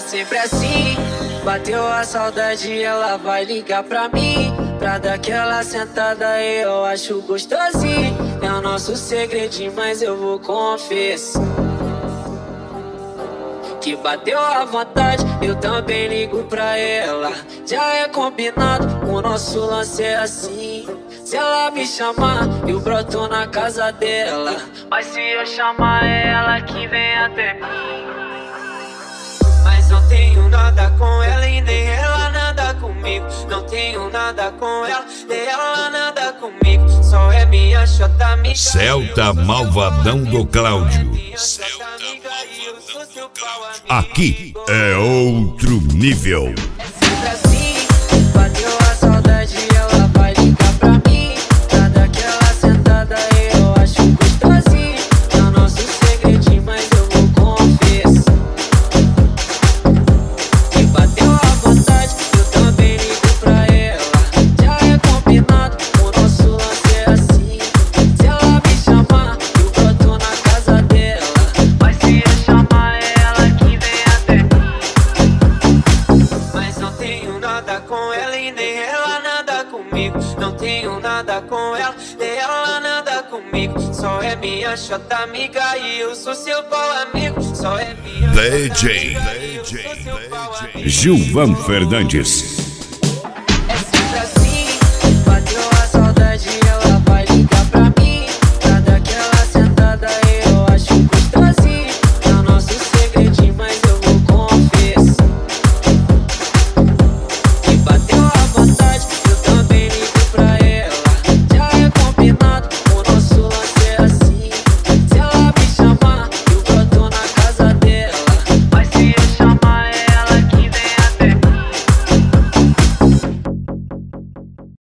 sempre assim. Bateu a saudade, ela vai ligar pra mim, pra dar aquela sentada, eu acho gostosinho. É o nosso segredinho, mas eu vou confessar que bateu a vontade, eu também ligo pra ela. Já é combinado, o nosso lance é assim. Se ela me chamar, eu broto na casa dela, mas se eu chamar, é ela que vem até mim. Mas não tenho nada com ela e nem ela nada comigo. Não tenho nada com ela, nem ela nada comigo. Só é minha chota amiga. Celta Malvadão do Cláudio. Aqui é outro nível. É sempre assim, bateu a saudade, ela vai ligar pra mim, pra dar aquela sentada, eu acho gostosinho. É o nosso segredinho, mas eu vou confessar que bateu a vontade, eu também ligo pra ela. Já é combinado, o nosso lance é assim. Se ela me chamar, eu broto na casa dela, mas se eu chamar, é ela que vem até mim. Mas não tenho nada com ela e nem ela nada comigo. Não tenho nada com ela, nem ela nada comigo. Só é minha chota amiga e eu sou seu pau amigo. Só é minha DJ Gilvan Fernandes.